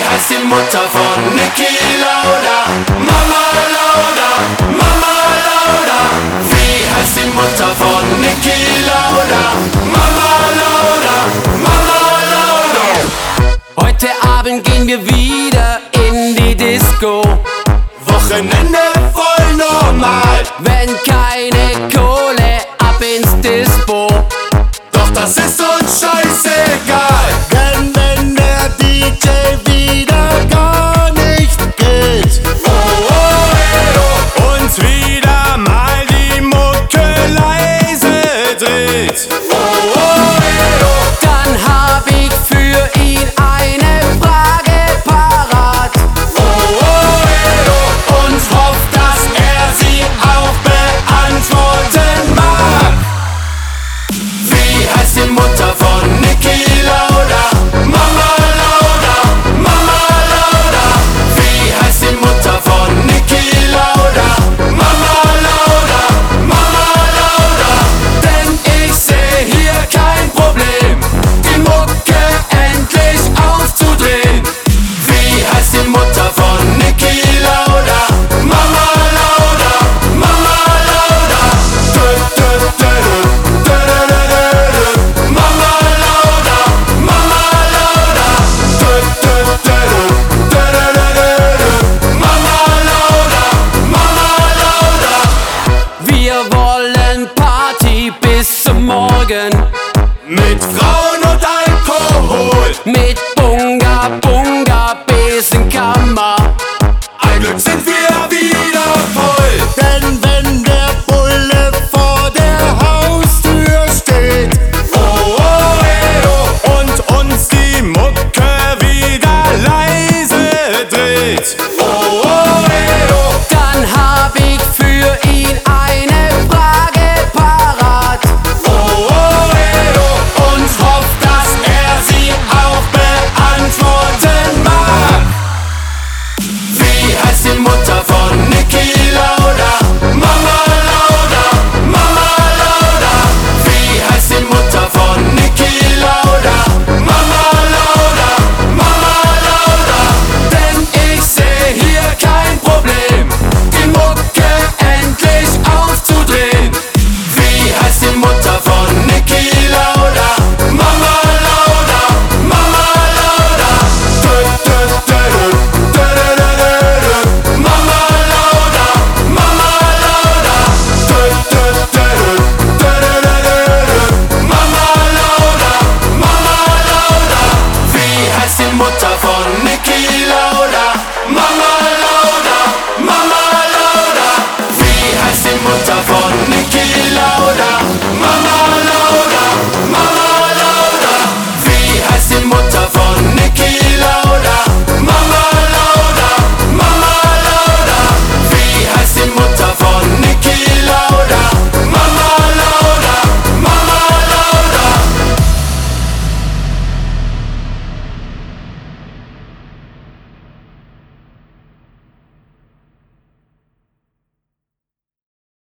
heißt die Mutter von Niki Lauda? Mama Lauda, Mama Lauda. Wie heißt die Mutter von Niki Lauda? Mama Lauda, Mama Lauda. Heute Abend gehen wir wieder in die Disco. Wochenende voll normal. Wenn keine Kohle, ab ins Dispo. Doch das ist uns scheißegal. Denn wenn der DJ wieder gar nicht geht, uns wieder mal die Mucke leise dreht, dann hab ich für ihn eine Frage parat und hoff, dass er sie auch beantworten mag. Wie heißt die Mutter von Niki Lauda? Mama Lauda, Mama Lauda. Wie heißt die Mutter von Niki Lauda? Mama Lauda, Mama Lauda. Denn ich seh hier kein Problem, die Mucke endlich aufzudrehen. Wie heißt die Mutter von Niki Lauda? Mama Lauda, Mama Lauda. Mama Lauda, Mama Lauda. Mama Lauda, Mama Lauda. Wir wollen Party bis zum Morgen. Mit Frauen und Alkohol. Mit Bunga Bunga Besenkammer. Ein Glück sind wir wieder voll. denn wenn der Bulle vor der Haustür steht Und uns die Mucke wieder leise dreht, dann hab ich für ihn eine Frage parat und hoff, dass er sie auch beantworten mag. Wie heißt die Mutter von Niki Lauda? Mama Lauda, Mama Lauda. Wie heißt die Mutter von Niki Lauda? Mama Lauda, Mama Lauda. Denn ich seh hier kein Problem, die Mucke endlich aufzudrehen. Wie heißt die Mutter von Niki Lauda? Mama Lauda, Mama Lauda. Mama Lauda, Mama Lauda. Mama Lauda, Mama Lauda. Wie heißt die Mutter von Niki Lauda? Mama